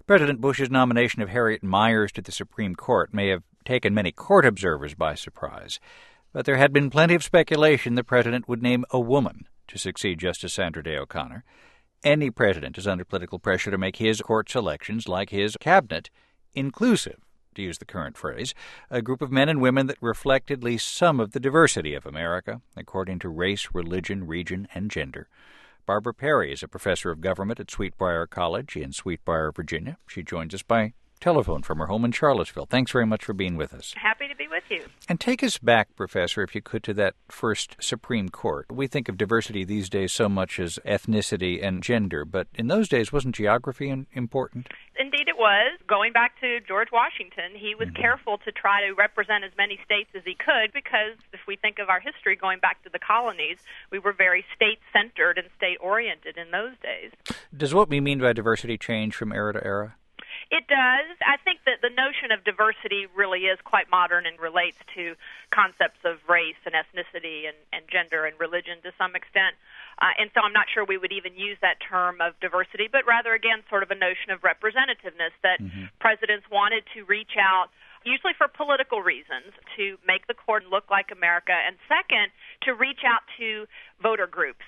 President Bush's nomination of Harriet Miers to the Supreme Court may have taken many court observers by surprise, but there had been plenty of speculation the president would name a woman to succeed Justice Sandra Day O'Connor. Any president is under political pressure to make his court selections, like his cabinet, inclusive, to use the current phrase, a group of men and women that reflect at least some of the diversity of America, according to race, religion, region, and gender. Barbara Perry is a professor of government at Sweetbriar College in Sweetbriar, Virginia. She joins us by telephone from her home in Charlottesville. Thanks very much for being with us. Happy to be with you. And take us back, Professor, if you could, to that first Supreme Court. We think of diversity these days so much as ethnicity and gender, but in those days, wasn't geography important? Indeed it was. Going back to George Washington, he was careful to try to represent as many states as he could because if we think of our history going back to the colonies, we were very state-centered and state-oriented in those days. Does what we mean by diversity change from era to era? It does. I think that the notion of diversity really is quite modern and relates to concepts of race and ethnicity and gender and religion to some extent. And so I'm not sure we would even use that term of diversity, but rather, again, sort of a notion of representativeness that presidents wanted to reach out, usually for political reasons, to make the court look like America, and second, to reach out to voter groups.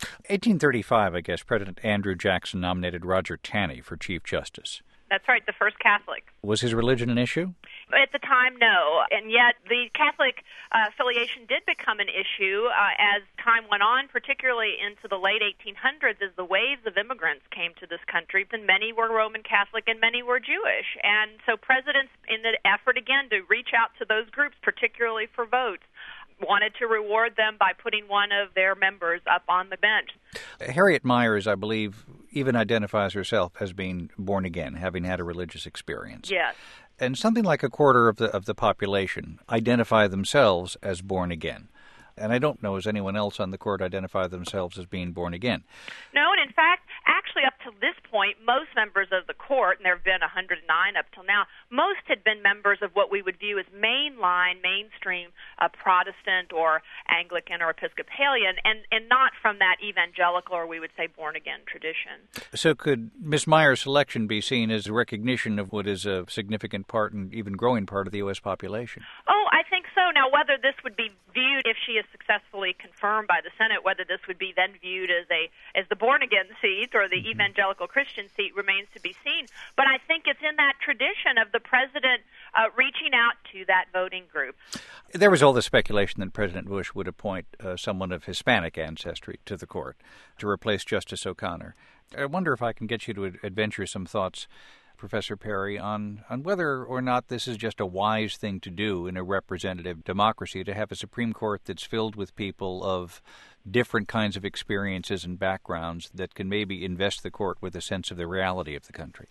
1835, I guess, President Andrew Jackson nominated Roger Taney for Chief Justice. That's right, the first Catholic. Was his religion an issue? At the time, no. And yet the Catholic affiliation did become an issue as time went on, particularly into the late 1800s as the waves of immigrants came to this country. And many were Roman Catholic and many were Jewish. And so presidents, in the effort, again, to reach out to those groups, particularly for votes, wanted to reward them by putting one of their members up on the bench. Harriet Miers, I believe, even identifies herself as being born again, having had a religious experience. Yes. And something like a quarter of the population identify themselves as born again. And I don't know, has anyone else on the court identify themselves as being born again? No, and in fact, actually up to this point, most members of the court, and there have been 109 up till now, most had been members of what we would view as mainline, mainstream Protestant or Anglican or Episcopalian, and not from that evangelical or we would say born-again tradition. So could Ms. Miers' selection be seen as a recognition of what is a significant part and even growing part of the U.S. population? Oh, I think so. Now, whether this would be viewed, if she is successfully confirmed by the Senate, whether this would be then viewed as the born-again seat or the evangelical Christian seat remains to be seen. But I think it's in that tradition of the president reaching out to that voting group. There was all the speculation that President Bush would appoint someone of Hispanic ancestry to the court to replace Justice O'Connor. I wonder if I can get you to adventure some thoughts, Professor Perry, on whether or not this is just a wise thing to do in a representative democracy, to have a Supreme Court that's filled with people of different kinds of experiences and backgrounds that can maybe invest the court with a sense of the reality of the country.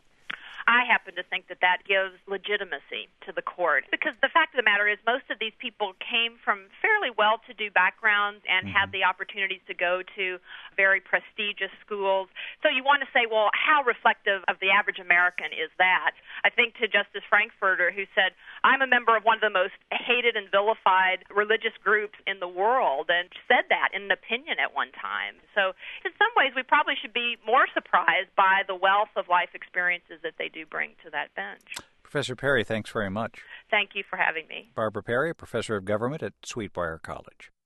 I happen to think that gives legitimacy to the court because the fact of the matter is most of these people came from fairly well-to-do backgrounds and had the opportunities to go to very prestigious schools. So you want to say, well, how reflective of the average American is that? I think to Justice Frankfurter, who said, I'm a member of one of the most hated and vilified religious groups in the world, and said that in an opinion at one time. So in some ways, we probably should be more surprised by the wealth of life experiences that they do bring to that bench. Professor Perry, thanks very much. Thank you for having me. Barbara Perry, professor of government at Sweetbriar College.